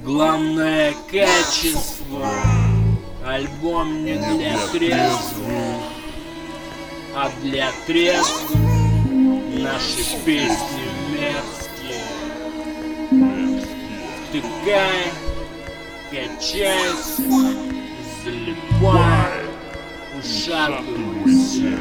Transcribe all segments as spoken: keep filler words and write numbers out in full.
Главное качество. Альбом не для трезвых, а для трезвых. Наши песни мерзкие. Втыкай, качайся, залипай, ушатывайся.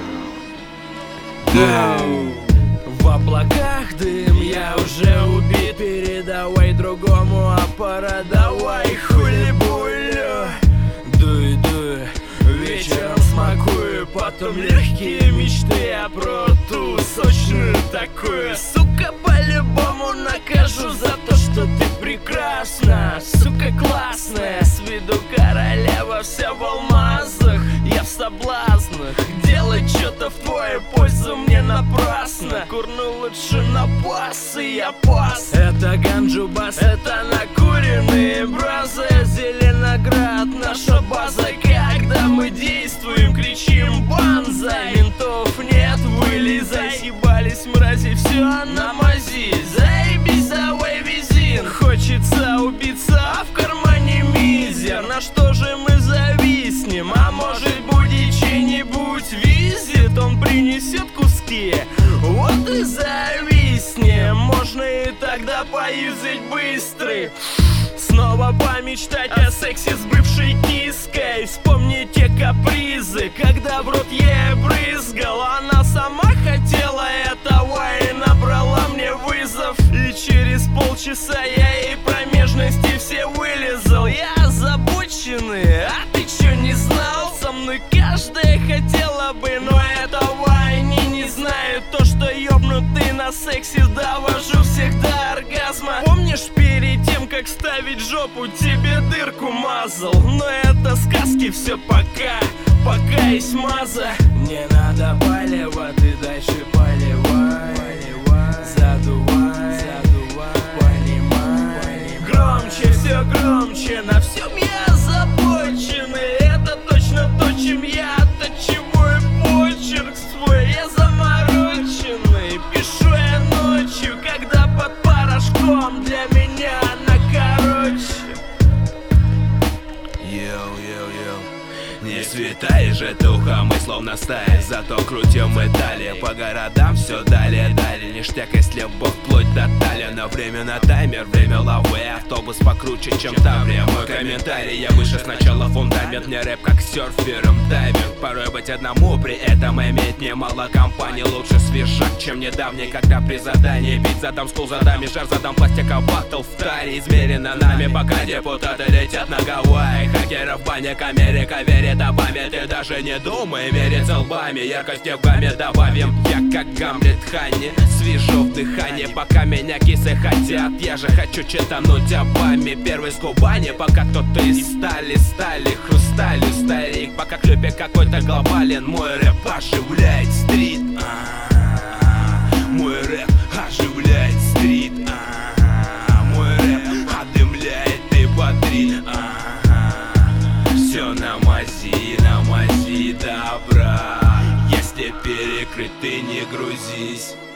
В облаках дым, я уже убит. Передавай другому аппарат, давай хули-булю. Дуй, дуй, вечером смакую. Потом легкие мечты, я про ту сочную такую. Сука, по-любому накажу за то, что ты прекрасна. Сука классная, с виду королева, вся в алмазах. Я в соблазнах, делать что-то в твою пользу мне напрасно. Курну лучше на пас, и я пас. Это ганджубас, это накуренные бразы. Зеленоград, наша база. Когда мы действуем, кричим банза. Ментов нет, вылезай. Съебались мрази, все на мази. Заебись, давай визин. Хочется убиться, а в кармане мизер. На что же мы зависнем? А может будет чей-нибудь визит? Он принесет куски, вот и зависнем. Можно и тогда поюзать быстрый. Снова помечтать о сексе с бывшей киской. Вспомни те капризы, когда в рот ей брызгал. Она сама хотела этого и набрала мне вызов. И через полчаса я ей промежности все вылезал. Я озабоченный, а ты чё не знал? Со мной каждая хотела бы, но этого они не знают. То, что ёбнутый на сексе, довожу всех до оргазма. Помнишь, перед тем, как ставить жопу, тебе дырку мазал? Но это сказки, все пока, пока есть маза. Не надо палева, ты дальше поливай, задувай, понимай. Громче, все громче, на всем я озабочен. И это точно то, чем я отточиваю почерк свой. Я замороченный, пишу я ночью, когда под порошком. Для меня она короче. Йоу-йоу-йоу. Не светаешь же духом, мы словно стая. Зато крутим мы далее, по городам все далее, далее. Ништяк, если любовь вплоть до талии. Но время на таймер, время лавы. Автобус покруче, чем Таврия. Мой комментарий, я выше сначала фундамент. Не рэп как серфером дайвинг. Порой быть одному, при этом иметь немало компаний. Лучше свежак, чем недавний, когда при задании бить задам стул, задам и жар, задам пластика баттл в таре. Измерено нами, пока депутаты летят на Гавайи. Хакеров в банях, Америка верит обаме. Ты даже не думай мерить лбами. Яркости в гамме добавим. Я как Гамлет Ханни, свежо в дыхании. Пока меня кисы хотят, я же хочу читануть обами. Первый с Кубани, пока кто-то из стали, стали хрусталью старик. Пока клюпик какой-то глобален, мой рэп оживляет стрит. А-а-а. Мой рэп оживляет стрит. А-а-а. Мой рэп одымляет и бодрит. А-а-а. Все на мази, на мази добра. Если перекрыт, ты не грузись.